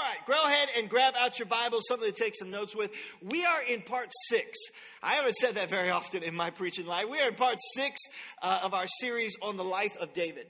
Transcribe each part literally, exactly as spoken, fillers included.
right, go ahead and grab out your Bible, something to take some notes with. We are in part six. I haven't said that very often in my preaching life. We are in part six uh, of our series on the life of David.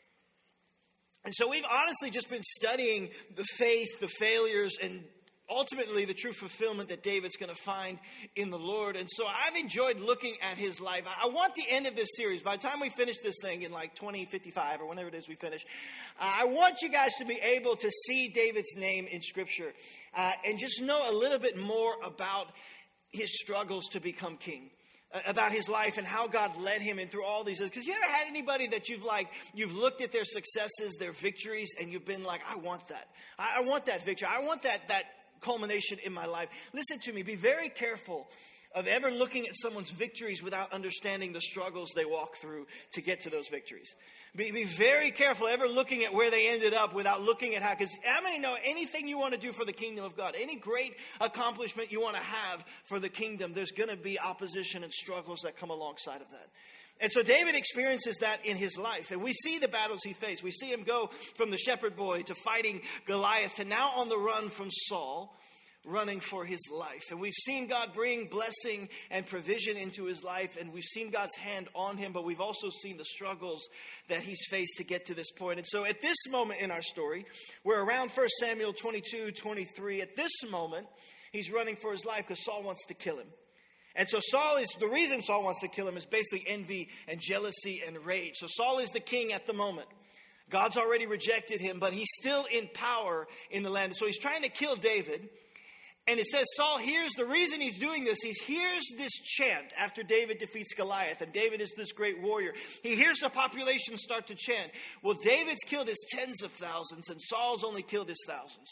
And so we've honestly just been studying the faith, the failures, and ultimately the true fulfillment that David's going to find in the Lord. And so I've enjoyed looking at his life. I want the end of this series, by the time we finish this thing in like twenty fifty-five or whenever it is we finish, uh, I want you guys to be able to see David's name in Scripture uh, and just know a little bit more about his struggles to become king. About his life and how God led him and through all these. Because you ever had anybody that you've like, you've looked at their successes, their victories, and you've been like, I want that. I, I want that victory. I want that that culmination in my life. Listen to me. Be very careful of ever looking at someone's victories without understanding the struggles they walk through to get to those victories. Be, be very careful ever looking at where they ended up without looking at how, because how many know anything you want to do for the kingdom of God, any great accomplishment you want to have for the kingdom, there's going to be opposition and struggles that come alongside of that. And so David experiences that in his life. And we see the battles he faced. We see him go from the shepherd boy to fighting Goliath to now on the run from Saul, running for his life. And we've seen God bring blessing and provision into his life. And we've seen God's hand on him. But we've also seen the struggles that he's faced to get to this point. And so at this moment in our story, we're around First Samuel twenty-two, twenty-three. At this moment, he's running for his life because Saul wants to kill him. And so Saul is, the reason Saul wants to kill him is basically envy and jealousy and rage. So Saul is the king at the moment. God's already rejected him, but he's still in power in the land. So he's trying to kill David. And it says Saul hears, the reason he's doing this, he hears this chant after David defeats Goliath. And David is this great warrior. He hears the population start to chant. Well, David's killed his tens of thousands and Saul's only killed his thousands.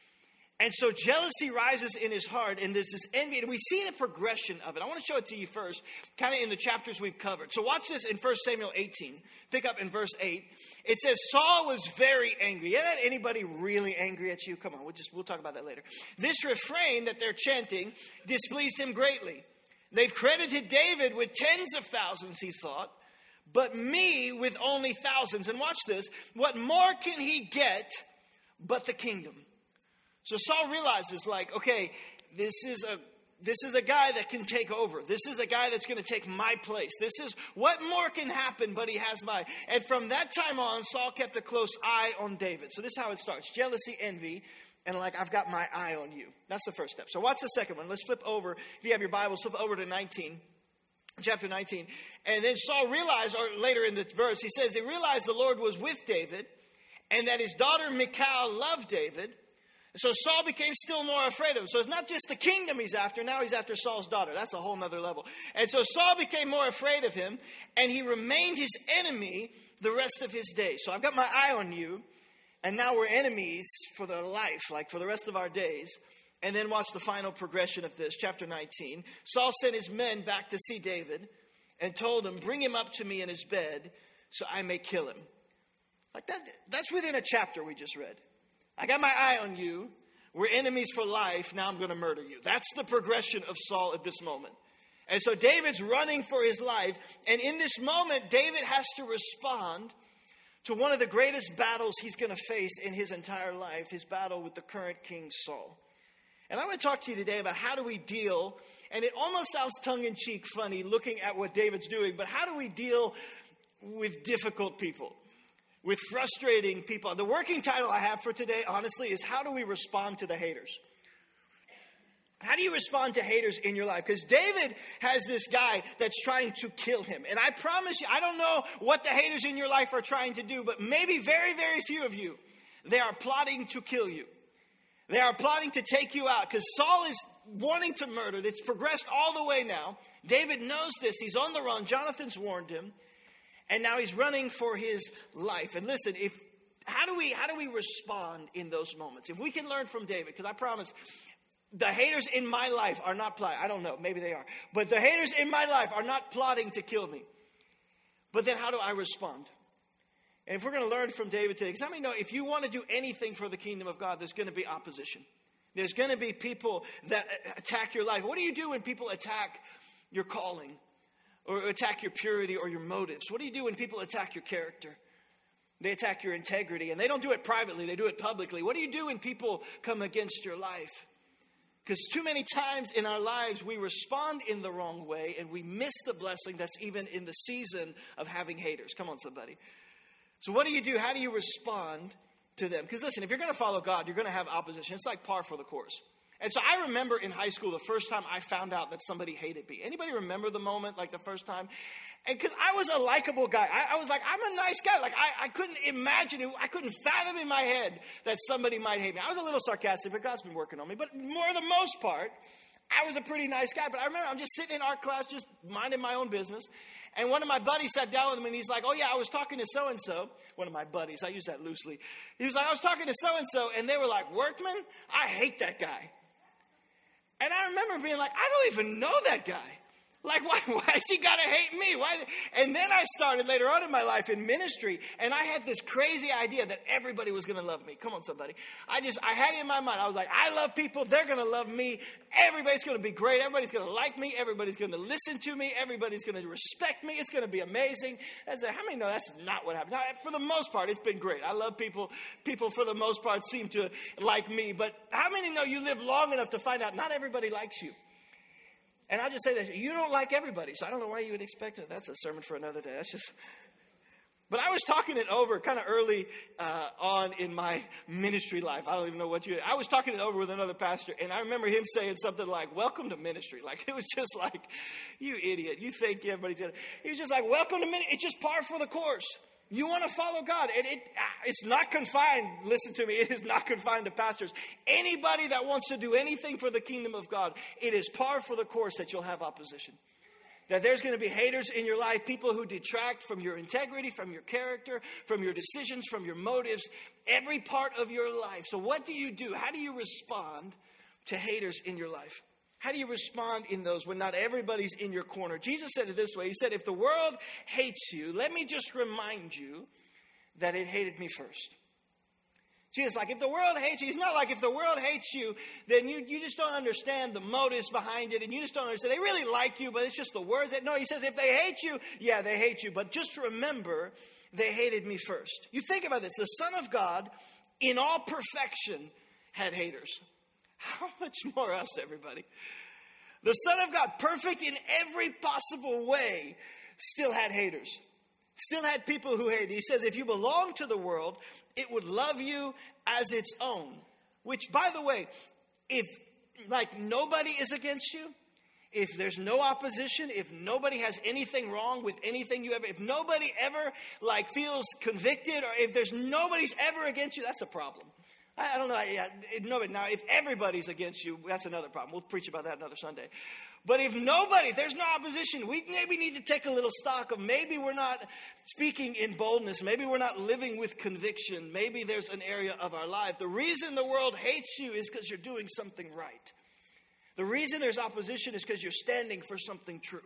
And so jealousy rises in his heart, and there's this envy, and we see the progression of it. I want to show it to you first, kind of in the chapters we've covered. So watch this in First Samuel eighteen. Pick up in verse eight. It says, Saul was very angry. You ever had anybody really angry at you? Come on, we'll just we'll talk about that later. This refrain that they're chanting displeased him greatly. They've credited David with tens of thousands, he thought, but me with only thousands. And watch this. What more can he get but the kingdom? So Saul realizes, like, okay, this is a this is a guy that can take over. This is a guy that's going to take my place. This is what more can happen, but he has my. And from that time on, Saul kept a close eye on David. So this is how it starts: jealousy, envy, and like, I've got my eye on you. That's the first step. So watch the second one. Let's flip over. If you have your Bible, flip over to nineteen. Chapter nineteen. And then Saul realized, or later in the verse, he says he realized the Lord was with David, and that his daughter Michal loved David. So Saul became still more afraid of him. So it's not just the kingdom he's after. Now he's after Saul's daughter. That's a whole nother level. And so Saul became more afraid of him. And he remained his enemy the rest of his days. So I've got my eye on you. And now we're enemies for the life, like for the rest of our days. And then watch the final progression of this. Chapter nineteen. Saul sent his men back to see David and told him, bring him up to me in his bed so I may kill him. Like that. That's within a chapter we just read. I got my eye on you. We're enemies for life. Now I'm going to murder you. That's the progression of Saul at this moment. And so David's running for his life. And in this moment, David has to respond to one of the greatest battles he's going to face in his entire life, his battle with the current king Saul. And I want to talk to you today about how do we deal, and it almost sounds tongue-in-cheek funny looking at what David's doing, but how do we deal with difficult people? With frustrating people. The working title I have for today, honestly, is how do we respond to the haters? How do you respond to haters in your life? Because David has this guy that's trying to kill him. And I promise you, I don't know what the haters in your life are trying to do, but maybe very, very few of you, they are plotting to kill you. They are plotting to take you out because Saul is wanting to murder. It's progressed all the way now. David knows this. He's on the run. Jonathan's warned him. And now he's running for his life. And listen, if how do we how do we respond in those moments? If we can learn from David, because I promise, the haters in my life are not plotting. I don't know, maybe they are. But the haters in my life are not plotting to kill me. But then how do I respond? And if we're going to learn from David today, because how many know if you want to do anything for the kingdom of God, there's going to be opposition. There's going to be people that attack your life. What do you do when people attack your calling? Or attack your purity or your motives? What do you do when people attack your character? They attack your integrity, and they don't do it privately. They do it publicly. What do you do when people come against your life? Because too many times in our lives, we respond in the wrong way, and we miss the blessing that's even in the season of having haters. Come on, somebody. So what do you do? How do you respond to them? Because listen, if you're going to follow God, you're going to have opposition. It's like par for the course. And so I remember in high school, the first time I found out that somebody hated me. Anybody remember the moment, like the first time? And because I was a likable guy. I, I was like, I'm a nice guy. Like, I, I couldn't imagine it. I couldn't fathom in my head that somebody might hate me. I was a little sarcastic, but God's been working on me. But more the most part, I was a pretty nice guy. But I remember I'm just sitting in art class, just minding my own business. And one of my buddies sat down with me, and he's like, oh, yeah, I was talking to so-and-so. One of my buddies. I use that loosely. He was like, I was talking to so-and-so, and they were like, Workman? I hate that guy. And I remember being like, I don't even know that guy. Like, why, why has he got to hate me? Why? And then I started later on in my life in ministry, and I had this crazy idea that everybody was going to love me. Come on, somebody. I just, I had it in my mind. I was like, I love people. They're going to love me. Everybody's going to be great. Everybody's going to like me. Everybody's going to listen to me. Everybody's going to respect me. It's going to be amazing. That's a, how many know that's not what happened? Now, for the most part, it's been great. I love people. People, for the most part, seem to like me. But how many know you live long enough to find out not everybody likes you? And I'll just say that you don't like everybody, so I don't know why you would expect it. That's a sermon for another day. That's just. But I was talking it over kind of early uh, on in my ministry life. I don't even know what you. I was talking it over with another pastor, and I remember him saying something like, "Welcome to ministry." Like it was just like, "You idiot! You think everybody's gonna?" He was just like, "Welcome to ministry." It's just par for the course. You want to follow God, and it, it's not confined, listen to me, it is not confined to pastors. Anybody that wants to do anything for the kingdom of God, it is par for the course that you'll have opposition. That there's going to be haters in your life, people who detract from your integrity, from your character, from your decisions, from your motives, every part of your life. So what do you do? How do you respond to haters in your life? How do you respond in those when not everybody's in your corner? Jesus said it this way. He said, if the world hates you, let me just remind you that it hated me first. Jesus, like if the world hates you, he's not like if the world hates you, then you, you just don't understand the motives behind it. And you just don't understand. They really like you, but it's just the words. That, no, he says if they hate you, yeah, they hate you. But just remember, they hated me first. You think about this. The Son of God, in all perfection, had haters. How much more us, everybody? The Son of God, perfect in every possible way, still had haters. Still had people who hated. He says, if you belong to the world, it would love you as its own. Which, by the way, if like nobody is against you, if there's no opposition, if nobody has anything wrong with anything you ever, if nobody ever like feels convicted, or if there's nobody's ever against you, that's a problem. I don't know. Yeah, nobody. Now, if everybody's against you, that's another problem. We'll preach about that another Sunday. But if nobody, if there's no opposition, we maybe need to take a little stock of maybe we're not speaking in boldness. Maybe we're not living with conviction. Maybe there's an area of our life. The reason the world hates you is because you're doing something right. The reason there's opposition is because you're standing for something true.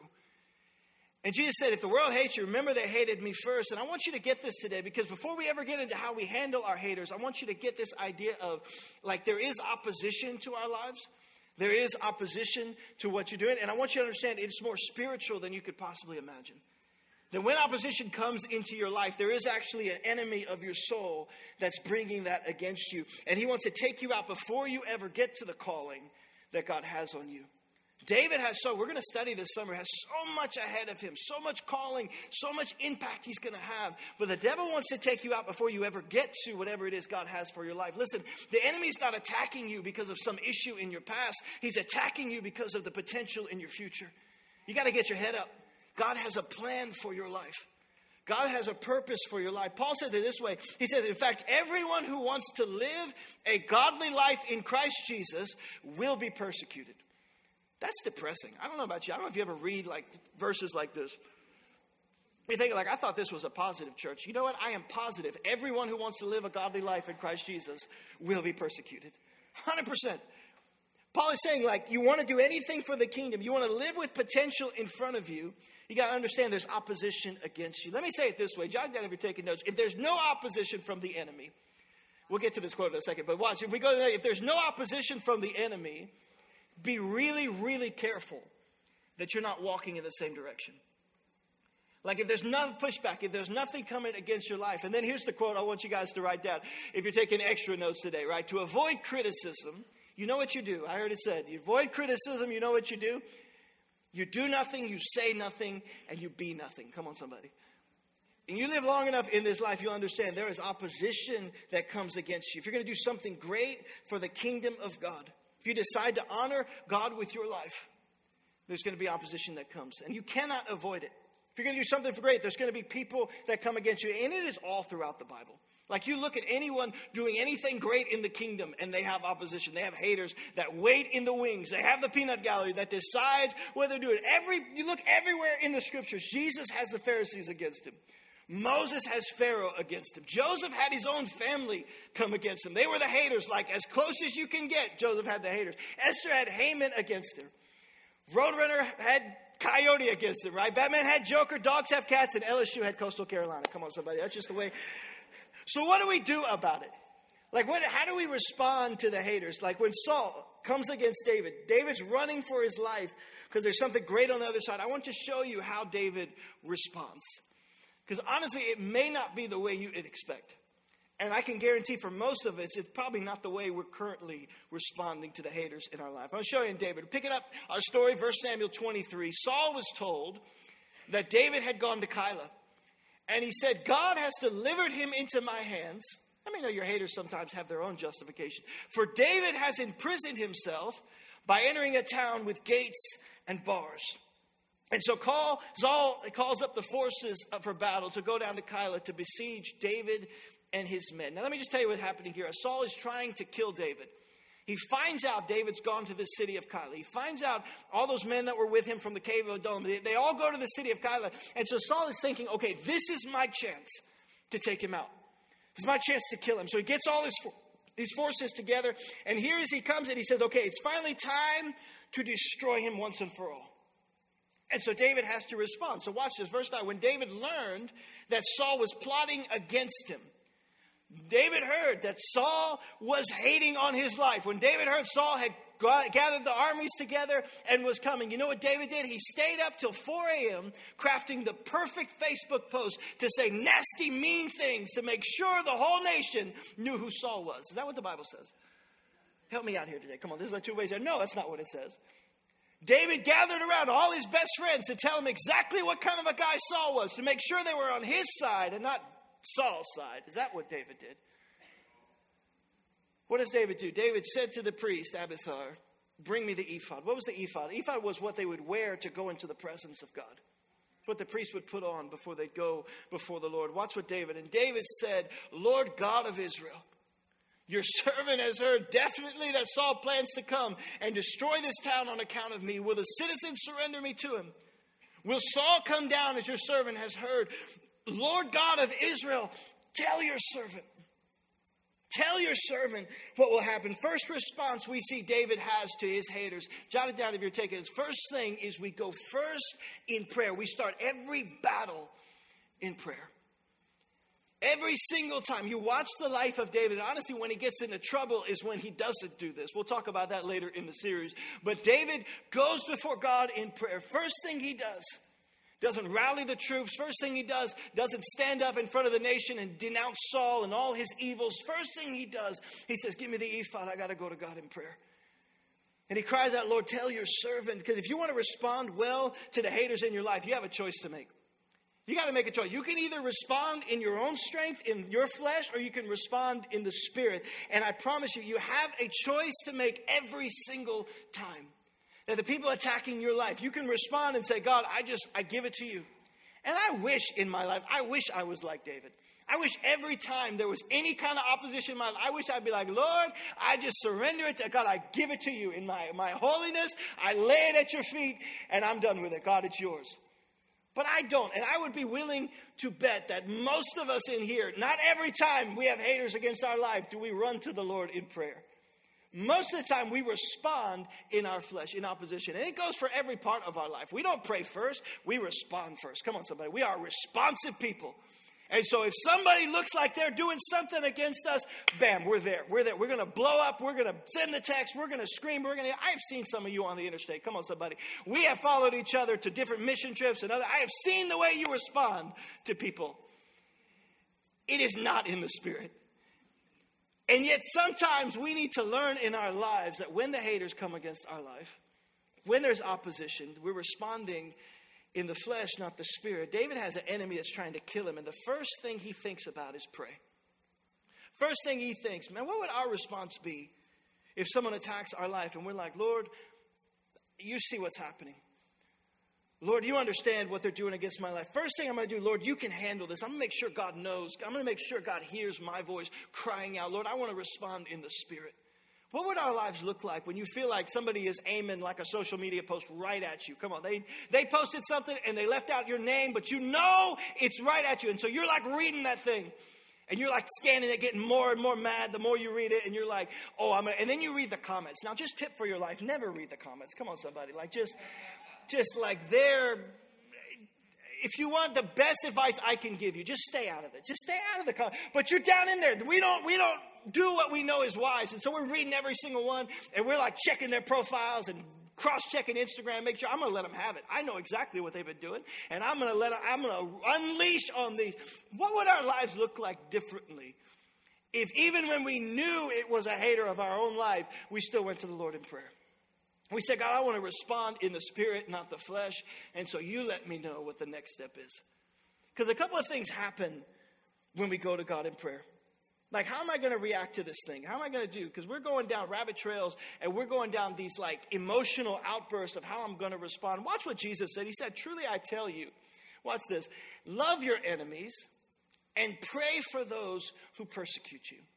And Jesus said, if the world hates you, remember they hated me first. And I want you to get this today, because before we ever get into how we handle our haters, I want you to get this idea of, like, there is opposition to our lives. There is opposition to what you're doing. And I want you to understand it's more spiritual than you could possibly imagine. That when opposition comes into your life, there is actually an enemy of your soul that's bringing that against you. And he wants to take you out before you ever get to the calling that God has on you. David has so, we're going to study this summer, has so much ahead of him, so much calling, so much impact he's going to have. But the devil wants to take you out before you ever get to whatever it is God has for your life. Listen, the enemy's not attacking you because of some issue in your past. He's attacking you because of the potential in your future. You got to get your head up. God has a plan for your life. God has a purpose for your life. Paul said it this way. He says, in fact, everyone who wants to live a godly life in Christ Jesus will be persecuted. That's depressing. I don't know about you. I don't know if you ever read like verses like this. You think like, I thought this was a positive church. You know what? I am positive. Everyone who wants to live a godly life in Christ Jesus will be persecuted. one hundred percent. Paul is saying, like, you want to do anything for the kingdom. You want to live with potential in front of you. You got to understand there's opposition against you. Let me say it this way. Jot down if you're taking notes. If there's no opposition from the enemy, we'll get to this quote in a second. But watch, if we go to that, if there's no opposition from the enemy, be really, really careful that you're not walking in the same direction. Like if there's no pushback, if there's nothing coming against your life. And then here's the quote I want you guys to write down. If you're taking extra notes today, right? To avoid criticism, you know what you do. I heard it said, you avoid criticism, you know what you do. You do nothing, you say nothing, and you be nothing. Come on, somebody. And you live long enough in this life, you'll understand there is opposition that comes against you. If you're going to do something great for the kingdom of God, if you decide to honor God with your life, there's going to be opposition that comes. And you cannot avoid it. If you're going to do something great, there's going to be people that come against you. And it is all throughout the Bible. Like you look at anyone doing anything great in the kingdom and they have opposition. They have haters that wait in the wings. They have the peanut gallery that decides whether to do it. Every, you look everywhere in the scriptures. Jesus has the Pharisees against him. Moses has Pharaoh against him. Joseph had his own family come against him. They were the haters. Like as close as you can get, Joseph had the haters. Esther had Haman against her. Roadrunner had Coyote against him, right? Batman had Joker, dogs have cats, and L S U had Coastal Carolina. Come on, somebody. That's just the way. So what do we do about it? Like, what? How do we respond to the haters? Like when Saul comes against David. David's running for his life because there's something great on the other side. I want to show you how David responds. Because honestly, it may not be the way you'd expect. And I can guarantee for most of us, it's probably not the way we're currently responding to the haters in our life. I'll show you in David. Picking up our story, First Samuel twenty-three. Saul was told that David had gone to Keilah. And he said, God has delivered him into my hands. I mean, you know, your haters sometimes have their own justification. For David has imprisoned himself by entering a town with gates and bars. And so call, Saul calls up the forces for battle to go down to Keilah to besiege David and his men. Now, let me just tell you what's happening here. Saul is trying to kill David. He finds out David's gone to the city of Keilah. He finds out all those men that were with him from the cave of Adullam. They, they all go to the city of Keilah. And so Saul is thinking, okay, this is my chance to take him out. This is my chance to kill him. So he gets all his, these forces together. And here as he comes in, he says, okay, it's finally time to destroy him once and for all. And so David has to respond. So watch this. Verse nine. When David learned that Saul was plotting against him, David heard that Saul was hating on his life. When David heard Saul had gathered the armies together and was coming, you know what David did? He stayed up till four a.m. crafting the perfect Facebook post to say nasty, mean things to make sure the whole nation knew who Saul was. Is that what the Bible says? Help me out here today. Come on, this is like two ways. No, that's not what it says. David gathered around all his best friends to tell him exactly what kind of a guy Saul was, to make sure they were on his side and not Saul's side. Is that what David did? What does David do? David said to the priest, Abiathar, bring me the ephod. What was the ephod? Ephod was what they would wear to go into the presence of God. What the priest would put on before they'd go before the Lord. Watch what David, and David said, Lord God of Israel, your servant has heard definitely that Saul plans to come and destroy this town on account of me. Will the citizens surrender me to him? Will Saul come down as your servant has heard? Lord God of Israel, tell your servant. Tell your servant what will happen. First response we see David has to his haters. Jot it down if you're taking it. First thing is we go first in prayer. We start every battle in prayer. Every single time. You watch the life of David. Honestly, when he gets into trouble is when he doesn't do this. We'll talk about that later in the series. But David goes before God in prayer. First thing he does, doesn't rally the troops. First thing he does, doesn't stand up in front of the nation and denounce Saul and all his evils. First thing he does, he says, give me the ephod. I got to go to God in prayer. And he cries out, Lord, tell your servant. Because if you want to respond well to the haters in your life, you have a choice to make. You got to make a choice. You can either respond in your own strength, in your flesh, or you can respond in the spirit. And I promise you, you have a choice to make every single time. That the people attacking your life, you can respond and say, God, I just, I give it to you. And I wish in my life, I wish I was like David. I wish every time there was any kind of opposition in my life, I wish I'd be like, Lord, I just surrender it to God. I give it to you in my, my holiness. I lay it at your feet and I'm done with it. God, it's yours. But I don't. And I would be willing to bet that most of us in here, not every time we have haters against our life, do we run to the Lord in prayer. Most of the time we respond in our flesh, in opposition. And it goes for every part of our life. We don't pray first, we respond first. Come on, somebody. We are responsive people. And so if somebody looks like they're doing something against us, bam, we're there. We're there. We're going to blow up. We're going to send the text. We're going to scream. We're going to. I've seen some of you on the interstate. Come on, somebody. We have followed each other to different mission trips and other. I have seen the way you respond to people. It is not in the Spirit. And yet sometimes we need to learn in our lives that when the haters come against our life, when there's opposition, we're responding in the flesh, not the Spirit. David has an enemy that's trying to kill him. And the first thing he thinks about is pray. First thing he thinks, man, what would our response be if someone attacks our life and we're like, Lord, you see what's happening. Lord, you understand what they're doing against my life. First thing I'm going to do, Lord, you can handle this. I'm going to make sure God knows. I'm going to make sure God hears my voice crying out. Lord, I want to respond in the Spirit. What would our lives look like when you feel like somebody is aiming like a social media post right at you? Come on, they they posted something and they left out your name, but you know it's right at you. And so you're like reading that thing. And you're like scanning it, getting more and more mad the more you read it. And you're like, oh, I'm gonna, and then you read the comments. Now, just tip for your life, never read the comments. Come on, somebody. Like just, just like they're, if you want the best advice I can give you, just stay out of it. Just stay out of the comments. But you're down in there. We don't, we don't. do what we know is wise. And so we're reading every single one, and we're like checking their profiles and cross-checking Instagram, make sure I'm going to let them have it. I know exactly what they've been doing, and I'm going to let them, I'm going to unleash on these. What would our lives look like differently if even when we knew it was a hater of our own life, we still went to the Lord in prayer? We said, God, I want to respond in the Spirit, not the flesh, and so you let me know what the next step is. Because a couple of things happen when we go to God in prayer. Like, how am I going to react to this thing? How am I going to do? Because we're going down rabbit trails and we're going down these like emotional outbursts of how I'm going to respond. Watch what Jesus said. He said, truly I tell you, watch this, love your enemies and pray for those who persecute you.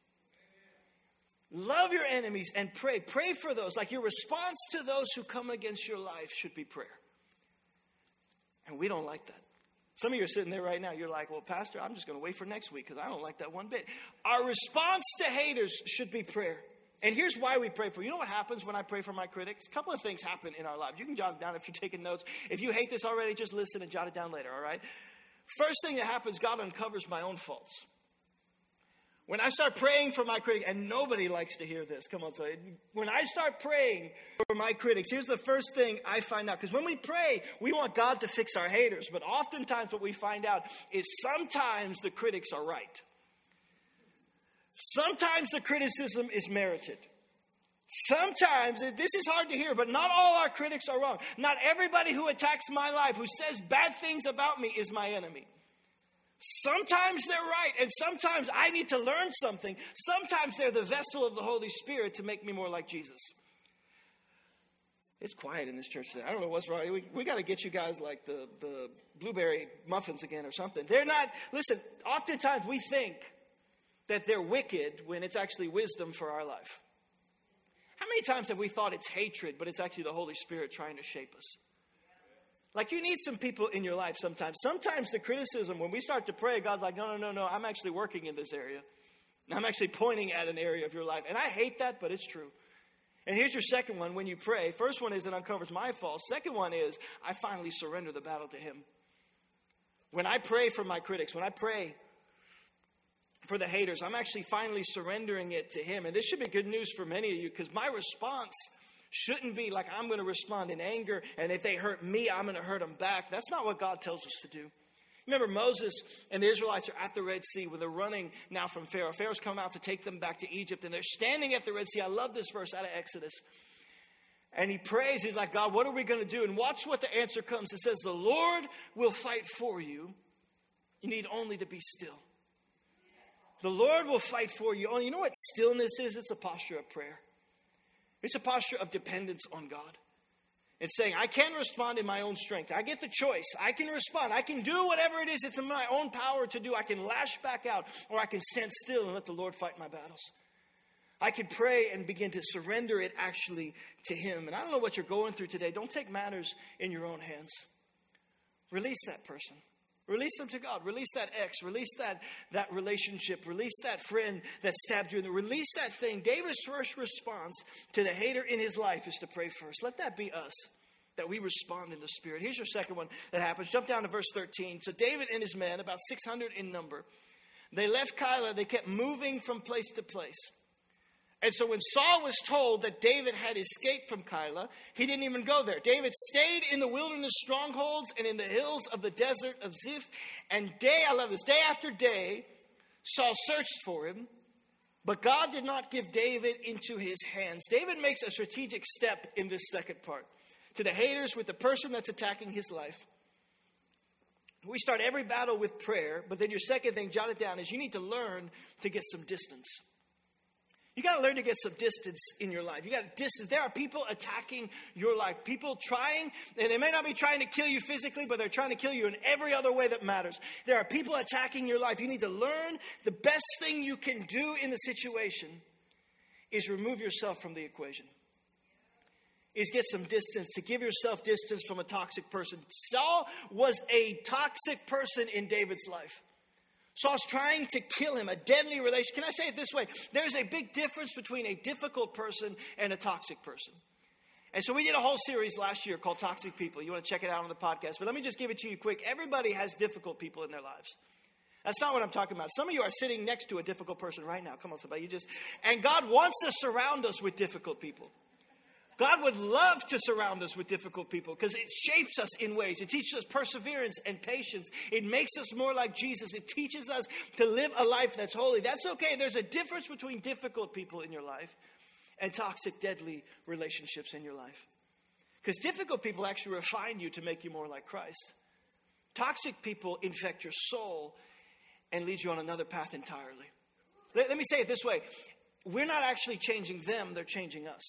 Love your enemies and pray. Pray for those. Like your response to those who come against your life should be prayer. And we don't like that. Some of you are sitting there right now. You're like, well, Pastor, I'm just going to wait for next week because I don't like that one bit. Our response to haters should be prayer. And here's why we pray for. You know what happens when I pray for my critics? A couple of things happen in our lives. You can jot it down if you're taking notes. If you hate this already, just listen and jot it down later, all right? First thing that happens, God uncovers my own faults. When I start praying for my critics, and nobody likes to hear this. Come on, so when I start praying for my critics, here's the first thing I find out. Because when we pray, we want God to fix our haters. But oftentimes what we find out is sometimes the critics are right. Sometimes the criticism is merited. Sometimes, this is hard to hear, but not all our critics are wrong. Not everybody who attacks my life, who says bad things about me, is my enemy. Sometimes they're right, and sometimes I need to learn something. Sometimes they're the vessel of the Holy Spirit to make me more like Jesus. It's quiet in this church today. I don't know what's wrong. We, we got to get you guys like the, the blueberry muffins again or something. They're not, listen, oftentimes we think that they're wicked when it's actually wisdom for our life. How many times have we thought it's hatred, but it's actually the Holy Spirit trying to shape us? Like you need some people in your life sometimes. Sometimes the criticism, when we start to pray, God's like, no, no, no, no, I'm actually working in this area. I'm actually pointing at an area of your life. And I hate that, but it's true. And here's your second one when you pray. First one is it uncovers my faults. Second one is I finally surrender the battle to Him. When I pray for my critics, when I pray for the haters, I'm actually finally surrendering it to Him. And this should be good news for many of you because my response shouldn't be like I'm going to respond in anger, and if they hurt me, I'm going to hurt them back. That's not what God tells us to do. Remember, Moses and the Israelites are at the Red Sea where they're running now from Pharaoh. Pharaoh's come out to take them back to Egypt, and they're standing at the Red Sea. I love this verse out of Exodus. And he prays. He's like, God, what are we going to do? And watch what the answer comes. It says, the Lord will fight for you. You need only to be still. The Lord will fight for you. Oh, you know what stillness is? It's a posture of prayer. It's a posture of dependence on God. It's saying, I can respond in my own strength. I get the choice. I can respond. I can do whatever it is it's in my own power to do. I can lash back out, or I can stand still and let the Lord fight my battles. I can pray and begin to surrender it actually to Him. And I don't know what you're going through today. Don't take matters in your own hands. Release that person. Release them to God. Release that ex. Release that, that relationship. Release that friend that stabbed you. And release that thing. David's first response to the hater in his life is to pray first. Let that be us. that we respond in the Spirit. Here's your second one that happens. Jump down to verse thirteen. So David and his men, about six hundred in number, they left Keilah. They kept moving from place to place. And so when Saul was told that David had escaped from Keilah, he didn't even go there. David stayed in the wilderness strongholds and in the hills of the desert of Ziph. And day, I love this, day after day, Saul searched for him. But God did not give David into his hands. David makes a strategic step in this second part. To the haters with the person that's attacking his life. We start every battle with prayer. But then your second thing, jot it down, is you need to learn to get some distance. You got to learn to get some distance in your life. You got to distance. There are people attacking your life. People trying, and they may not be trying to kill you physically, but they're trying to kill you in every other way that matters. There are people attacking your life. You need to learn the best thing you can do in the situation is remove yourself from the equation. Is get some distance, to give yourself distance from a toxic person. Saul was a toxic person in David's life. Saul's trying to kill him, a deadly relation. Can I say it this way? There's a big difference between a difficult person and a toxic person. And so we did a whole series last year called Toxic People. You want to check it out on the podcast. But let me just give it to you quick. Everybody has difficult people in their lives. That's not what I'm talking about. Some of you are sitting next to a difficult person right now. Come on, somebody. You just, and God wants to surround us with difficult people. God would love to surround us with difficult people because it shapes us in ways. It teaches us perseverance and patience. It makes us more like Jesus. It teaches us to live a life that's holy. That's okay. There's a difference between difficult people in your life and toxic, deadly relationships in your life. Because difficult people actually refine you to make you more like Christ. Toxic people infect your soul and lead you on another path entirely. Let, let me say it this way. We're not actually changing them. They're changing us.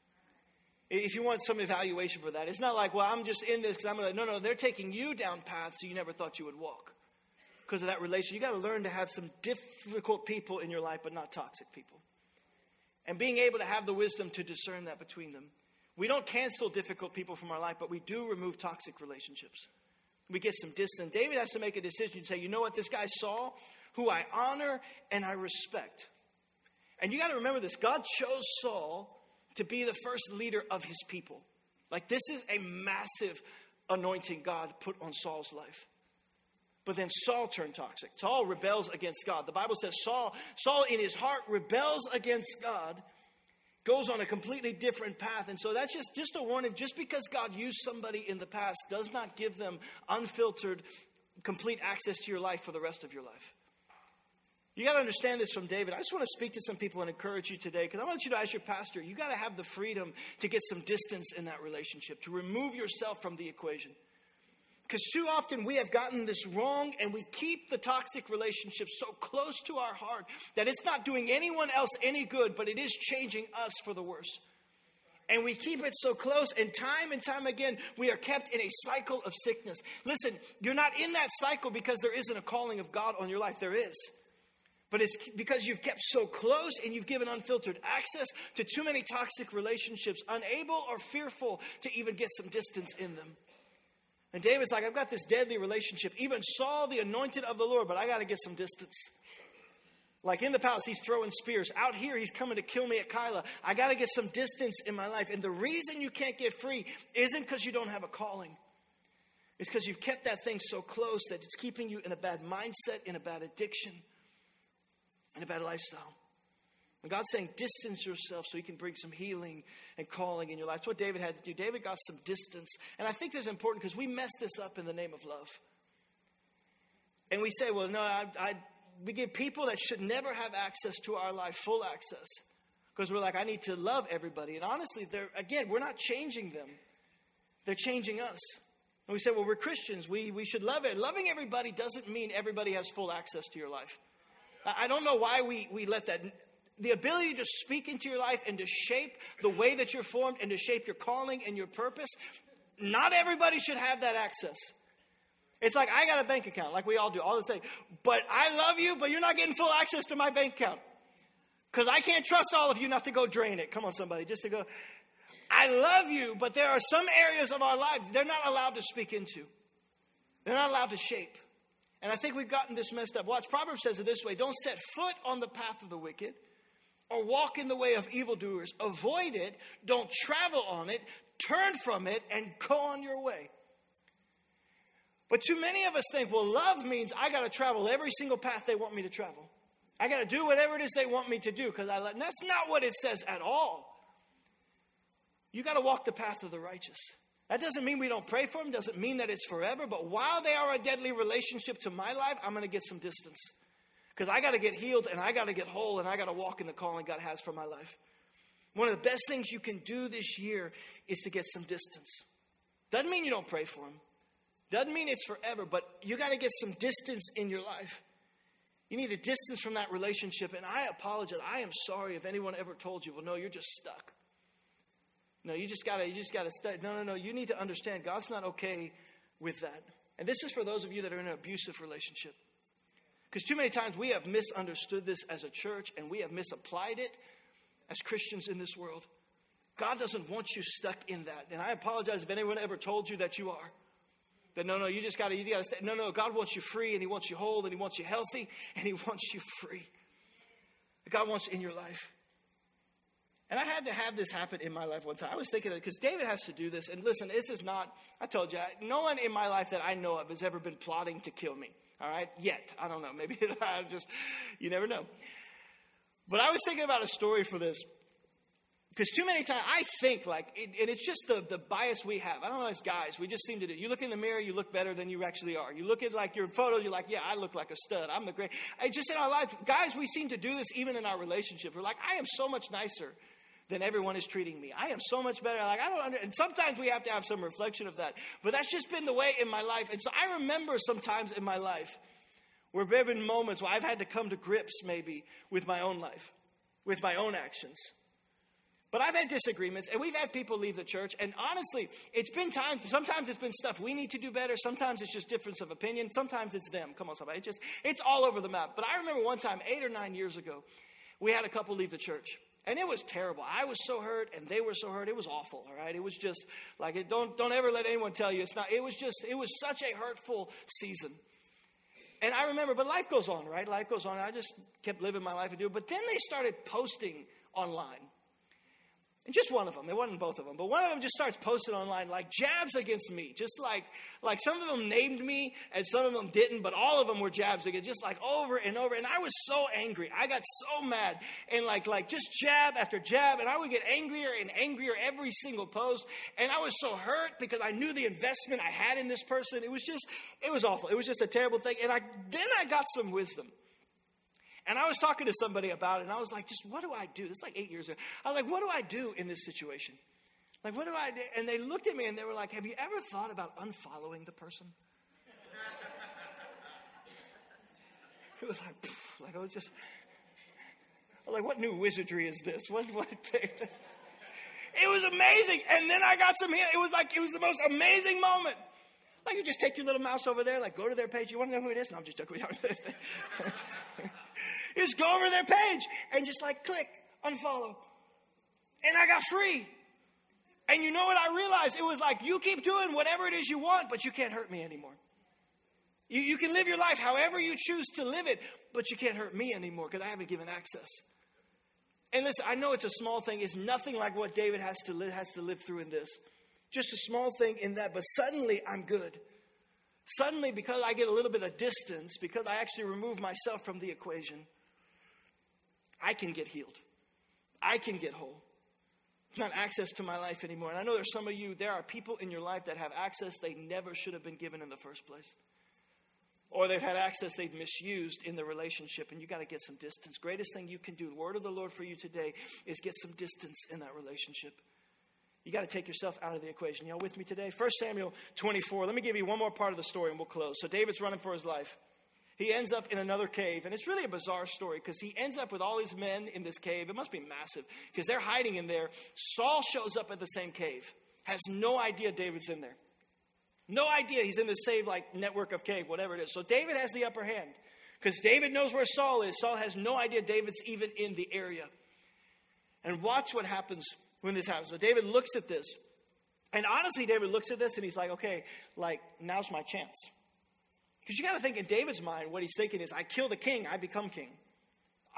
If you want some evaluation for that, it's not like, well, I'm just in this because I'm going to, no, no, they're taking you down paths you never thought you would walk. Because of that relation, you got to learn to have some difficult people in your life, but not toxic people. And being able to have the wisdom to discern that between them. We don't cancel difficult people from our life, but we do remove toxic relationships. We get some distance. David has to make a decision to say, you know what, this guy Saul, who I honor and I respect. And you got to remember this, God chose Saul to be the first leader of his people. Like this is a massive anointing God put on Saul's life. But then Saul turned toxic. Saul rebels against God. The Bible says Saul, Saul in his heart rebels against God, goes on a completely different path. And so that's just, just a warning. Just because God used somebody in the past does not give them unfiltered, complete access to your life for the rest of your life. You got to understand this from David. I just want to speak to some people and encourage you today because I want you to, as your pastor, you got to have the freedom to get some distance in that relationship, to remove yourself from the equation. Because too often we have gotten this wrong and we keep the toxic relationship so close to our heart that it's not doing anyone else any good, but it is changing us for the worse. And we keep it so close, and time and time again, we are kept in a cycle of sickness. Listen, you're not in that cycle because there isn't a calling of God on your life. There is. But it's because you've kept so close and you've given unfiltered access to too many toxic relationships, unable or fearful to even get some distance in them. And David's like, I've got this deadly relationship. Even Saul, the anointed of the Lord, but I got to get some distance. Like in the palace, he's throwing spears. Out here, he's coming to kill me at Keilah. I got to get some distance in my life. And the reason you can't get free isn't because you don't have a calling. It's because you've kept that thing so close that it's keeping you in a bad mindset, in a bad addiction. And a bad lifestyle. And God's saying distance yourself so he can bring some healing and calling in your life. That's what David had to do. David got some distance. And I think this is important because we mess this up in the name of love. And we say, well, no, I, I, we give people that should never have access to our life full access. Because we're like, I need to love everybody. And honestly, they're, again, we're not changing them. They're changing us. And we say, well, we're Christians. We, we should love it. Loving everybody doesn't mean everybody has full access to your life. I don't know why we, we let that. The ability to speak into your life and to shape the way that you're formed and to shape your calling and your purpose, not everybody should have that access. It's like, I got a bank account, like we all do, all the time. But I love you, but you're not getting full access to my bank account. Because I can't trust all of you not to go drain it. Come on, somebody, just to go. I love you, but there are some areas of our life they're not allowed to speak into. They're not allowed to shape. And I think we've gotten this messed up. Watch, Proverbs says it this way. Don't set foot on the path of the wicked, or walk in the way of evildoers. Avoid it, don't travel on it, turn from it, and go on your way. But too many of us think, well, love means I got to travel every single path they want me to travel. I got to do whatever it is they want me to do because I let. And that's not what it says at all. You got to walk the path of the righteous. That doesn't mean we don't pray for them. Doesn't mean that it's forever. But while they are a deadly relationship to my life, I'm going to get some distance. Because I got to get healed and I got to get whole and I got to walk in the calling God has for my life. One of the best things you can do this year is to get some distance. Doesn't mean you don't pray for them. Doesn't mean it's forever, but you got to get some distance in your life. You need a distance from that relationship. And I apologize. I am sorry if anyone ever told you, well, no, you're just stuck. No, you just got to, you just got to stay. No, no, no. You need to understand God's not okay with that. And this is for those of you that are in an abusive relationship. Because too many times we have misunderstood this as a church and we have misapplied it as Christians in this world. God doesn't want you stuck in that. And I apologize if anyone ever told you that you are. That no, no, you just got to, you got to stay. No, no, God wants you free and he wants you whole and he wants you healthy and he wants you free. God wants in your life. And I had to have this happen in my life one time. I was thinking of it because David has to do this. And listen, this is not, I told you, no one in my life that I know of has ever been plotting to kill me. All right? Yet. I don't know. Maybe I just, you never know. But I was thinking about a story for this. Because too many times, I think like, it, and it's just the, the bias we have. I don't know, as guys, we just seem to do. You look in the mirror, you look better than you actually are. You look at like your photos, you're like, yeah, I look like a stud. I'm the great. It's just in our lives, guys, we seem to do this even in our relationships. We're like, I am so much nicer than everyone is treating me. I am so much better. Like, I don't under, and sometimes we have to have some reflection of that. But that's just been the way in my life. And so I remember sometimes in my life where there have been moments where I've had to come to grips maybe with my own life, with my own actions. But I've had disagreements, and we've had people leave the church, and honestly, it's been times, sometimes it's been stuff we need to do better, sometimes it's just difference of opinion, sometimes it's them. Come on, somebody. It's just, it's all over the map. But I remember one time, eight or nine years ago, we had a couple leave the church, and it was terrible. I was so hurt, and they were so hurt. It was awful, all right? It was just, like, it, don't, don't ever let anyone tell you it's not, it was just, it was such a hurtful season. And I remember, but life goes on, right? Life goes on. I just kept living my life and doing it. But then they started posting online. And just one of them. It wasn't both of them. But one of them just starts posting online like jabs against me. Just like, like some of them named me and some of them didn't. But all of them were jabs against, just like over and over. And I was so angry. I got so mad. And like, like just jab after jab. And I would get angrier and angrier every single post. And I was so hurt because I knew the investment I had in this person. It was just, it was awful. It was just a terrible thing. And I then I got some wisdom. And I was talking to somebody about it, and I was like, just what do I do? This is like eight years ago. I was like, what do I do in this situation? Like, what do I do? And they looked at me, and they were like, have you ever thought about unfollowing the person? It was like, poof, like I was just, I was like, what new wizardry is this? What, what? It was amazing. And then I got some, it was like, it was the most amazing moment. Like, you just take your little mouse over there, like, go to their page. You want to know who it is? No, I'm just joking. You just go over their page and just like click, unfollow. And I got free. And you know what I realized? It was like, you keep doing whatever it is you want, but you can't hurt me anymore. You, you can live your life however you choose to live it, but you can't hurt me anymore because I haven't given access. And listen, I know it's a small thing. It's nothing like what David has to live, has to live through in this. Just a small thing in that, but suddenly I'm good. Suddenly, because I get a little bit of distance, because I actually remove myself from the equation, I can get healed. I can get whole. It's not access to my life anymore. And I know there's some of you, there are people in your life that have access they never should have been given in the first place. Or they've had access they've misused in the relationship, and you got to get some distance. Greatest thing you can do, the word of the Lord for you today, is get some distance in that relationship. You got to take yourself out of the equation. Y'all with me today? First Samuel twenty-four. Let me give you one more part of the story and we'll close. So David's running for his life. He ends up in another cave. And it's really a bizarre story because he ends up with all these men in this cave. It must be massive because they're hiding in there. Saul shows up at the same cave. Has no idea David's in there. No idea he's in the same like network of cave, whatever it is. So David has the upper hand because David knows where Saul is. Saul has no idea David's even in the area. And watch what happens when this happens. So David looks at this. And honestly, David looks at this and he's like, okay, like, now's my chance. Because you got to think in David's mind, what he's thinking is, I kill the king, I become king.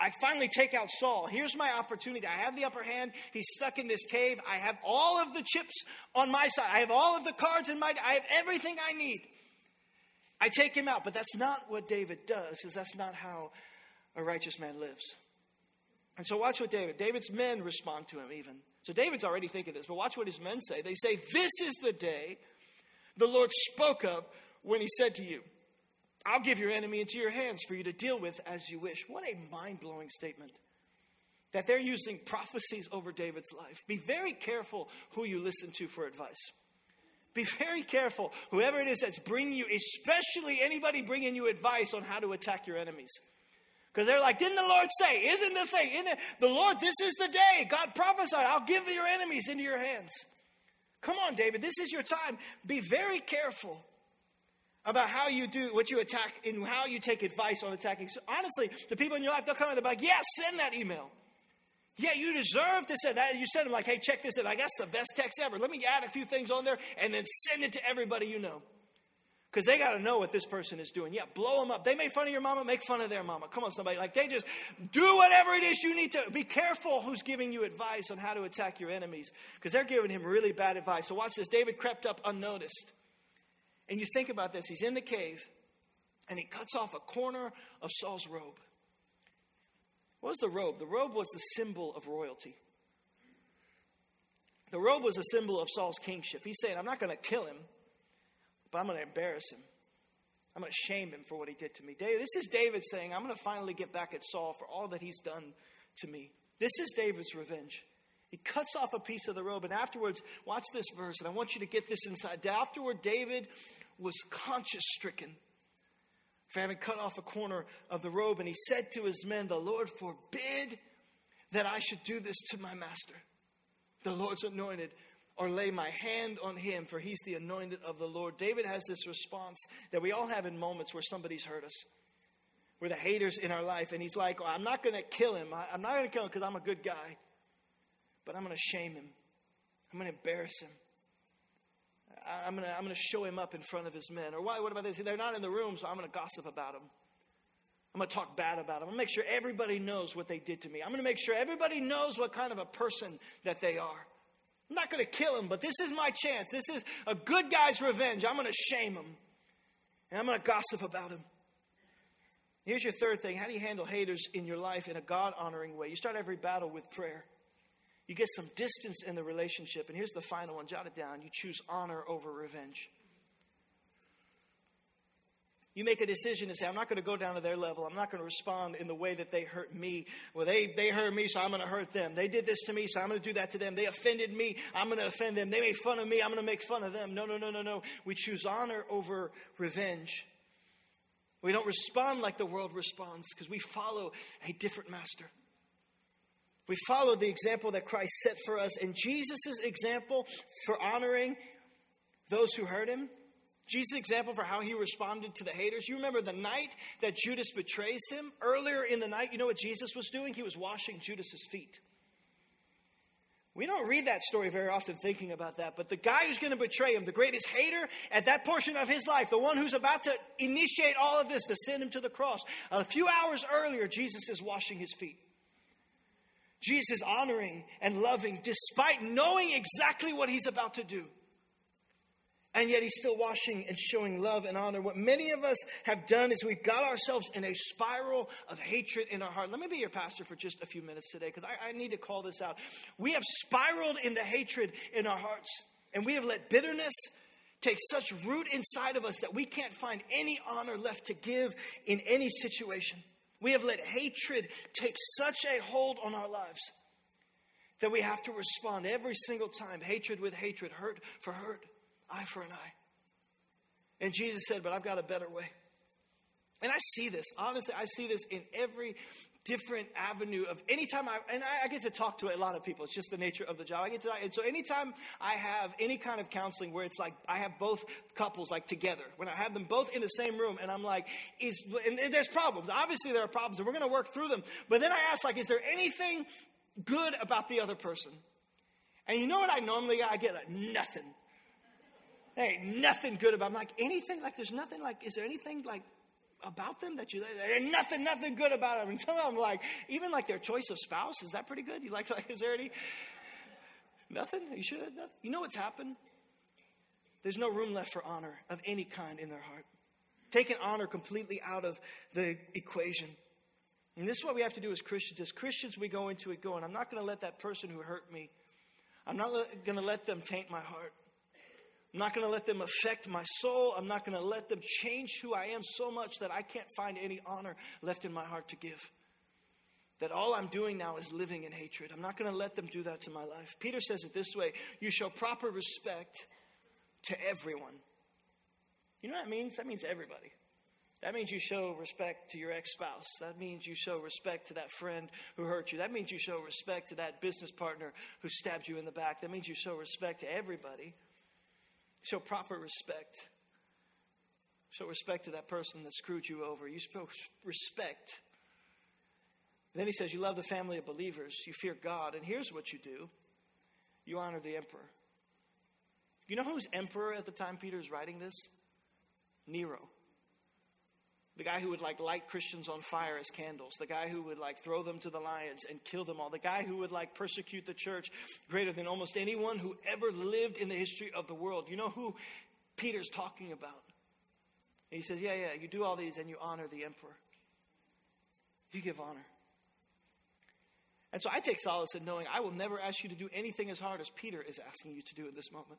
I finally take out Saul. Here's my opportunity. I have the upper hand. He's stuck in this cave. I have all of the chips on my side. I have all of the cards in my, I have everything I need. I take him out. But that's not what David does, because that's not how a righteous man lives. And so watch what David, David's men respond to him even. So David's already thinking this, but watch what his men say. They say, this is the day the Lord spoke of when he said to you, I'll give your enemy into your hands for you to deal with as you wish. What a mind-blowing statement. That they're using prophecies over David's life. Be very careful who you listen to for advice. Be very careful, whoever it is that's bringing you, especially anybody bringing you advice on how to attack your enemies. Because they're like, didn't the Lord say, isn't the thing, isn't it? The Lord, this is the day. God prophesied, I'll give your enemies into your hands. Come on, David, this is your time. Be very careful about how you do what you attack and how you take advice on attacking. So honestly, the people in your life, they'll come and they'll be like, yeah, send that email. Yeah, you deserve to send that. You send them like, hey, check this out. Like, that's the best text ever. Let me add a few things on there and then send it to everybody you know. Because they got to know what this person is doing. Yeah, blow them up. They made fun of your mama, make fun of their mama. Come on, somebody. Like, they just do whatever it is you need to. Be careful who's giving you advice on how to attack your enemies. Because they're giving him really bad advice. So watch this. David crept up unnoticed. And you think about this. He's in the cave. And he cuts off a corner of Saul's robe. What was the robe? The robe was the symbol of royalty. The robe was a symbol of Saul's kingship. He's saying, I'm not going to kill him, but I'm going to embarrass him. I'm going to shame him for what he did to me. David, this is David saying, I'm going to finally get back at Saul for all that he's done to me. This is David's revenge. He cuts off a piece of the robe, and afterwards, watch this verse, and I want you to get this inside. Afterward, David was conscience-stricken for having cut off a corner of the robe, and he said to his men, the Lord forbid that I should do this to my master, the Lord's anointed, or lay my hand on him, for he's the anointed of the Lord. David has this response that we all have in moments where somebody's hurt us. We're the haters in our life, and he's like, oh, I'm not going to kill him. I, I'm not going to kill him because I'm a good guy, but I'm going to shame him. I'm going to embarrass him. I'm going to I'm going to show him up in front of his men. Or why? What about this? They're not in the room, so I'm going to gossip about them. I'm going to talk bad about them. I'm going to make sure everybody knows what they did to me. I'm going to make sure everybody knows what kind of a person that they are. I'm not going to kill him, but this is my chance. This is a good guy's revenge. I'm going to shame him. And I'm going to gossip about him. Here's your third thing. How do you handle haters in your life in a God-honoring way? You start every battle with prayer. You get some distance in the relationship. And here's the final one. Jot it down. You choose honor over revenge. You make a decision to say, I'm not going to go down to their level. I'm not going to respond in the way that they hurt me. Well, they, they hurt me, so I'm going to hurt them. They did this to me, so I'm going to do that to them. They offended me. I'm going to offend them. They made fun of me. I'm going to make fun of them. No, no, no, no, no. We choose honor over revenge. We don't respond like the world responds because we follow a different master. We follow the example that Christ set for us. And Jesus' example for honoring those who hurt him, Jesus' example for how he responded to the haters. You remember the night that Judas betrays him? Earlier in the night, you know what Jesus was doing? He was washing Judas's feet. We don't read that story very often thinking about that. But the guy who's going to betray him, the greatest hater at that portion of his life, the one who's about to initiate all of this to send him to the cross, a few hours earlier, Jesus is washing his feet. Jesus is honoring and loving despite knowing exactly what he's about to do. And yet he's still washing and showing love and honor. What many of us have done is we've got ourselves in a spiral of hatred in our heart. Let me be your pastor for just a few minutes today because I, I need to call this out. We have spiraled into hatred in our hearts. And we have let bitterness take such root inside of us that we can't find any honor left to give in any situation. We have let hatred take such a hold on our lives that we have to respond every single time. Hatred with hatred, hurt for hurt, eye for an eye. And Jesus said, but I've got a better way. And I see this, honestly, I see this in every different avenue of anytime I, and I, I get to talk to a lot of people. It's just the nature of the job. I get to, and so anytime I have any kind of counseling where it's like, I have both couples like together, when I have them both in the same room and I'm like, is, and there's problems. Obviously there are problems and we're going to work through them. But then I ask like, is there anything good about the other person? And you know what I normally get? I get like, nothing. There ain't nothing good about it. I'm like, anything? Like, there's nothing like, is there anything like, about them that you, there's nothing, nothing good about them. And some of them like, even like their choice of spouse, is that pretty good? You like, like, is there any, nothing? Are you sure that's nothing? You know what's happened? There's no room left for honor of any kind in their heart. Taking honor completely out of the equation. And this is what we have to do as Christians. As Christians, we go into it going, I'm not going to let that person who hurt me, I'm not going to let them taint my heart. I'm not going to let them affect my soul. I'm not going to let them change who I am so much that I can't find any honor left in my heart to give. That all I'm doing now is living in hatred. I'm not going to let them do that to my life. Peter says it this way, you show proper respect to everyone. You know what that means? That means everybody. That means you show respect to your ex-spouse. That means you show respect to that friend who hurt you. That means you show respect to that business partner who stabbed you in the back. That means you show respect to everybody. Show proper respect. Show respect to that person that screwed you over. You show respect. Then he says you love the family of believers. You fear God. And here's what you do. You honor the emperor. You know who's emperor at the time Peter is writing this? Nero. The guy who would like light Christians on fire as candles. The guy who would like throw them to the lions and kill them all. The guy who would like persecute the church greater than almost anyone who ever lived in the history of the world. You know who Peter's talking about? And he says, yeah, yeah, you do all these and you honor the emperor. You give honor. And so I take solace in knowing I will never ask you to do anything as hard as Peter is asking you to do in this moment.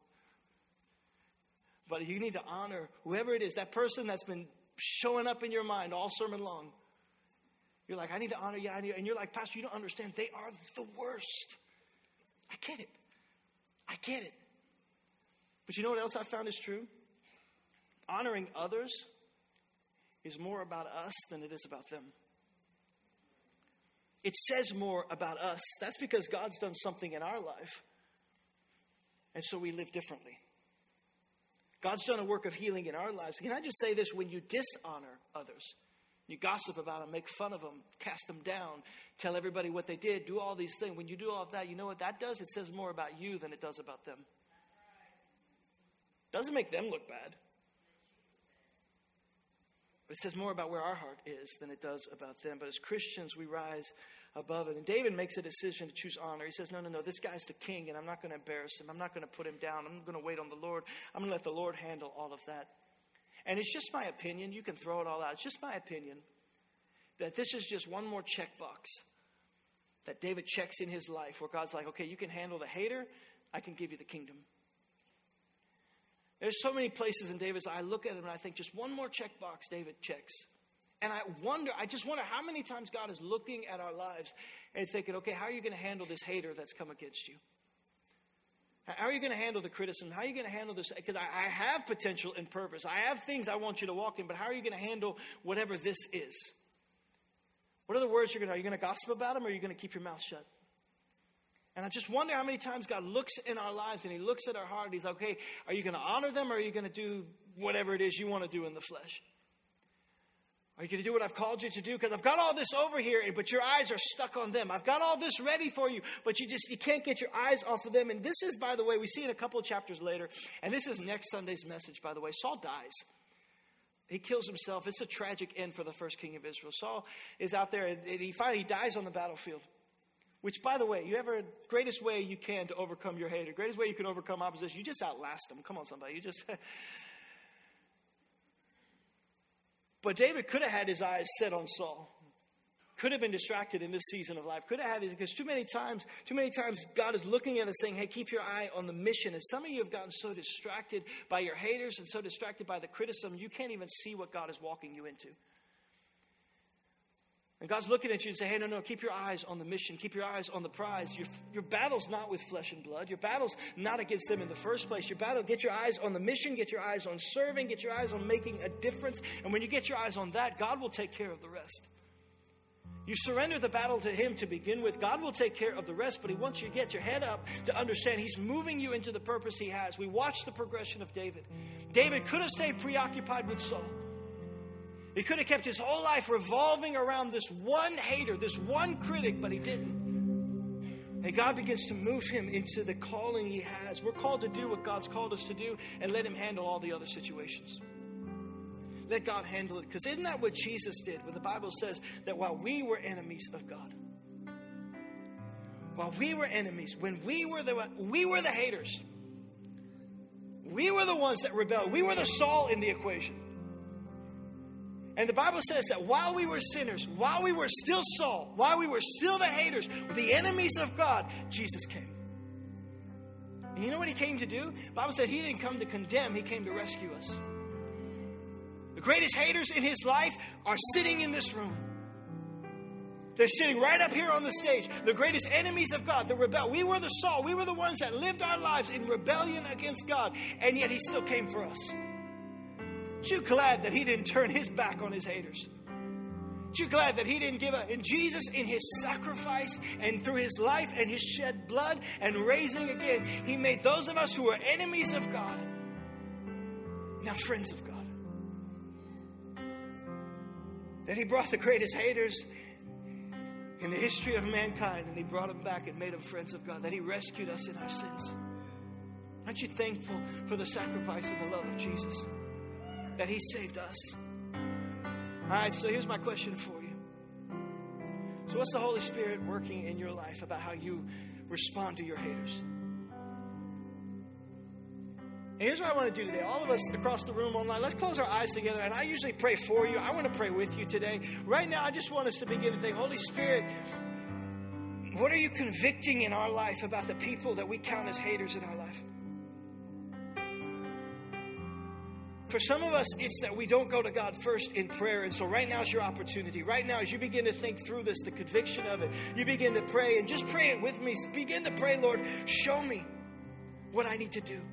But you need to honor whoever it is, that person that's been showing up in your mind all sermon long. You're like, I need to honor you. And you're like, Pastor, you don't understand. They are the worst. I get it. I get it. But you know what else I found is true? Honoring others is more about us than it is about them. It says more about us. That's because God's done something in our life. And so we live differently. God's done a work of healing in our lives. Can I just say this? When you dishonor others, you gossip about them, make fun of them, cast them down, tell everybody what they did, do all these things. When you do all of that, you know what that does? It says more about you than it does about them. Doesn't make them look bad. But it says more about where our heart is than it does about them. But as Christians, we rise above it. And David makes a decision to choose honor. He says, no, no, no, this guy's the king, and I'm not going to embarrass him. I'm not going to put him down. I'm going to wait on the Lord. I'm going to let the Lord handle all of that. And it's just my opinion. You can throw it all out. It's just my opinion that this is just one more checkbox that David checks in his life where God's like, okay, you can handle the hater. I can give you the kingdom. There's so many places in David's life, I look at him and I think just one more checkbox David checks. And I wonder, I just wonder how many times God is looking at our lives and thinking, okay, how are you going to handle this hater that's come against you? How are you going to handle the criticism? How are you going to handle this? Because I, I have potential and purpose. I have things I want you to walk in, but how are you going to handle whatever this is? What are the words you're going to, are you going to gossip about them or are you going to keep your mouth shut? And I just wonder how many times God looks in our lives and he looks at our heart and he's like, okay, are you going to honor them or are you going to do whatever it is you want to do in the flesh? Are you going to do what I've called you to do? Because I've got all this over here, but your eyes are stuck on them. I've got all this ready for you, but you just, you can't get your eyes off of them. And this is, by the way, we see it a couple of chapters later. And this is next Sunday's message, by the way. Saul dies. He kills himself. It's a tragic end for the first king of Israel. Saul is out there and he finally he dies on the battlefield. Which, by the way, you have a greatest way you can to overcome your hater, greatest way you can overcome opposition, you just outlast them. Come on, somebody. You just. But David could have had his eyes set on Saul. Could have been distracted in this season of life. Could have had his, because too many times, too many times God is looking at us saying, hey, keep your eye on the mission. And some of you have gotten so distracted by your haters and so distracted by the criticism, you can't even see what God is walking you into. And God's looking at you and saying, hey, no, no, keep your eyes on the mission. Keep your eyes on the prize. Your, your battle's not with flesh and blood. Your battle's not against them in the first place. Your battle, get your eyes on the mission. Get your eyes on serving. Get your eyes on making a difference. And when you get your eyes on that, God will take care of the rest. You surrender the battle to him to begin with. God will take care of the rest, but he wants you to get your head up to understand he's moving you into the purpose he has. We watch the progression of David. David could have stayed preoccupied with Saul. He could have kept his whole life revolving around this one hater, this one critic, but he didn't. And God begins to move him into the calling he has. We're called to do what God's called us to do and let him handle all the other situations. Let God handle it. Because isn't that what Jesus did when the Bible says that while we were enemies of God, while we were enemies, when we were the we were the haters, we were the ones that rebelled. We were the Saul in the equation. And the Bible says that while we were sinners, while we were still Saul, while we were still the haters, the enemies of God, Jesus came. And you know what he came to do? The Bible said he didn't come to condemn, he came to rescue us. The greatest haters in his life are sitting in this room. They're sitting right up here on the stage. The greatest enemies of God, the rebel. We were the Saul. We were the ones that lived our lives in rebellion against God. And yet he still came for us. Aren't you glad that he didn't turn his back on his haters? Aren't you glad that he didn't give up? And Jesus, in his sacrifice and through his life and his shed blood and raising again, he made those of us who were enemies of God now friends of God. That he brought the greatest haters in the history of mankind, and he brought them back and made them friends of God. That he rescued us in our sins. Aren't you thankful for the sacrifice and the love of Jesus? That he saved us. All right, so here's my question for you. So what's the Holy Spirit working in your life about how you respond to your haters? And here's what I want to do today. All of us across the room online, let's close our eyes together. And I usually pray for you. I want to pray with you today. Right now, I just want us to begin to think, Holy Spirit, what are you convicting in our life about the people that we count as haters in our life? For some of us, it's that we don't go to God first in prayer. And so right now is your opportunity. Right now, as you begin to think through this, the conviction of it, you begin to pray and just pray it with me. Begin to pray, Lord, show me what I need to do.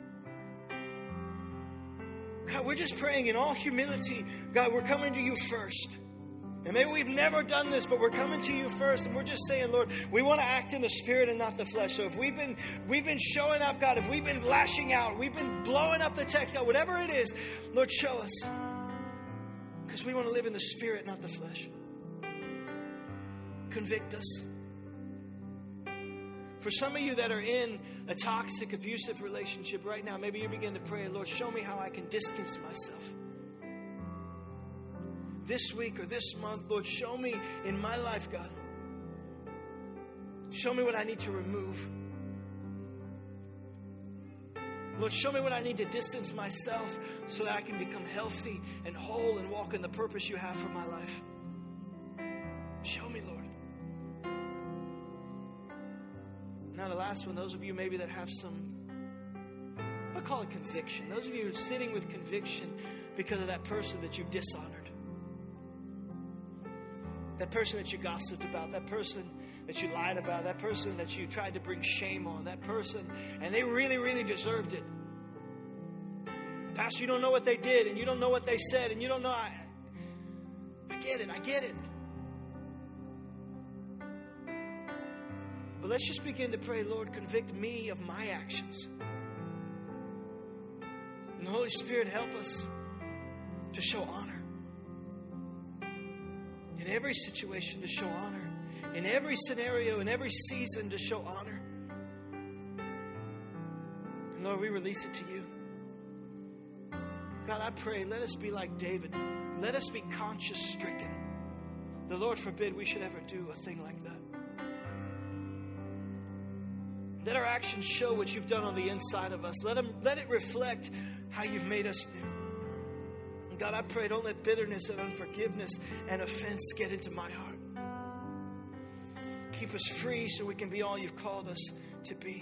God, we're just praying in all humility. God, we're coming to you first. And maybe we've never done this, but we're coming to you first. And we're just saying, Lord, we want to act in the spirit and not the flesh. So if we've been we've been showing up, God, if we've been lashing out, we've been blowing up the text, God, whatever it is, Lord, show us. Because we want to live in the spirit, not the flesh. Convict us. For some of you that are in a toxic, abusive relationship right now, maybe you begin to pray, Lord, show me how I can distance myself. This week or this month, Lord, show me in my life, God. Show me what I need to remove. Lord, show me what I need to distance myself so that I can become healthy and whole and walk in the purpose you have for my life. Show me, Lord. Now, the last one, those of you maybe that have some, I call it conviction. Those of you who are sitting with conviction because of that person that you dishonored. That person that you gossiped about. That person that you lied about. That person that you tried to bring shame on. That person, and they really, really deserved it. Pastor, you don't know what they did, and you don't know what they said, and you don't know. I, I get it. I get it. But let's just begin to pray, Lord, convict me of my actions. And the Holy Spirit, help us to show honor. In every situation, to show honor. In every scenario, in every season, to show honor. And Lord, we release it to you. God, I pray, let us be like David. Let us be conscience-stricken. The Lord forbid we should ever do a thing like that. Let our actions show what you've done on the inside of us. Let them, let it reflect how you've made us new. And God, I pray, don't let bitterness and unforgiveness and offense get into my heart. Keep us free so we can be all you've called us to be.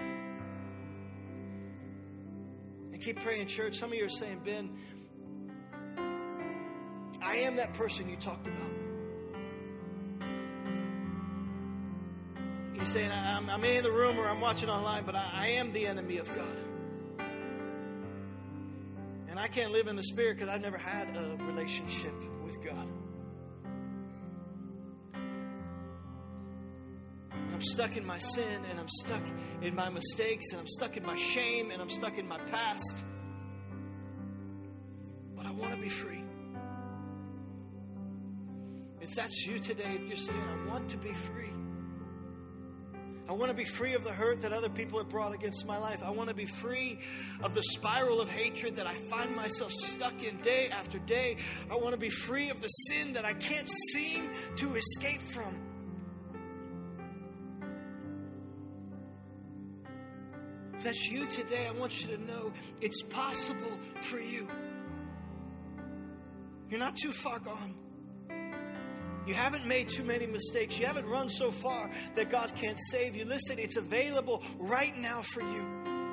And keep praying, church. Some of you are saying, Ben, I am that person you talked about. You're saying, I'm, I'm in the room or I'm watching online, but I, I am the enemy of God. And I can't live in the Spirit because I've never had a relationship with God. I'm stuck in my sin, and I'm stuck in my mistakes, and I'm stuck in my shame, and I'm stuck in my past. But I want to be free. If that's you today, if you're saying, I want to be free, I want to be free of the hurt that other people have brought against my life. I want to be free of the spiral of hatred that I find myself stuck in day after day. I want to be free of the sin that I can't seem to escape from. If that's you today, I want you to know it's possible for you. You're not too far gone. You haven't made too many mistakes. You haven't run so far that God can't save you. Listen, it's available right now for you.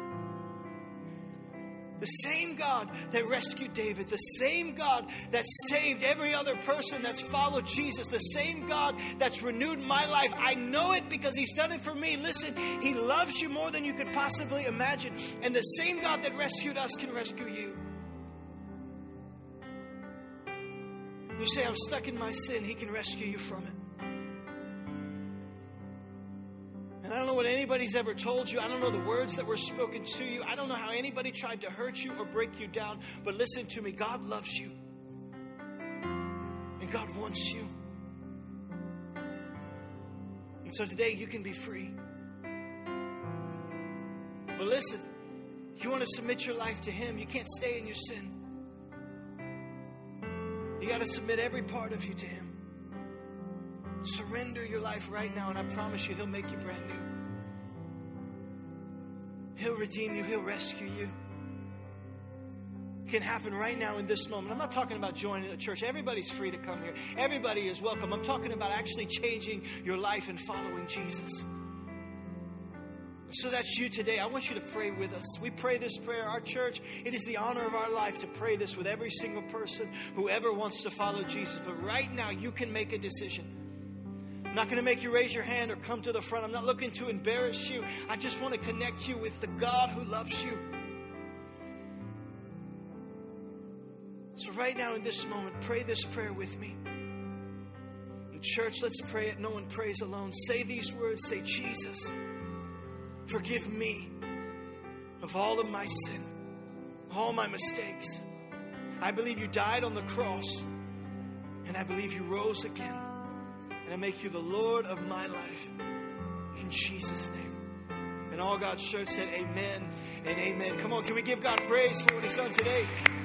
The same God that rescued David, the same God that saved every other person that's followed Jesus, the same God that's renewed my life. I know it because He's done it for me. Listen, He loves you more than you could possibly imagine. And the same God that rescued us can rescue you. You say, I'm stuck in my sin. He can rescue you from it. And I don't know what anybody's ever told you. I don't know the words that were spoken to you. I don't know how anybody tried to hurt you or break you down. But listen to me. God loves you. And God wants you. And so today you can be free. But listen, you want to submit your life to Him. You can't stay in your sin. You got to submit every part of you to Him. Surrender your life right now, and I promise you, He'll make you brand new. He'll redeem you. He'll rescue you. It can happen right now in this moment. I'm not talking about joining a church. Everybody's free to come here. Everybody is welcome. I'm talking about actually changing your life and following Jesus. So that's you today. I want you to pray with us. We pray this prayer. Our church, it is the honor of our life to pray this with every single person who ever wants to follow Jesus. But right now, you can make a decision. I'm not going to make you raise your hand or come to the front. I'm not looking to embarrass you. I just want to connect you with the God who loves you. So right now in this moment, pray this prayer with me. In church, let's pray it. No one prays alone. Say these words. Say, Jesus, forgive me of all of my sin, all my mistakes. I believe you died on the cross, and I believe you rose again. And I make you the Lord of my life. In Jesus' name. And all God's church said amen and amen. Come on, can we give God praise for what He's done today?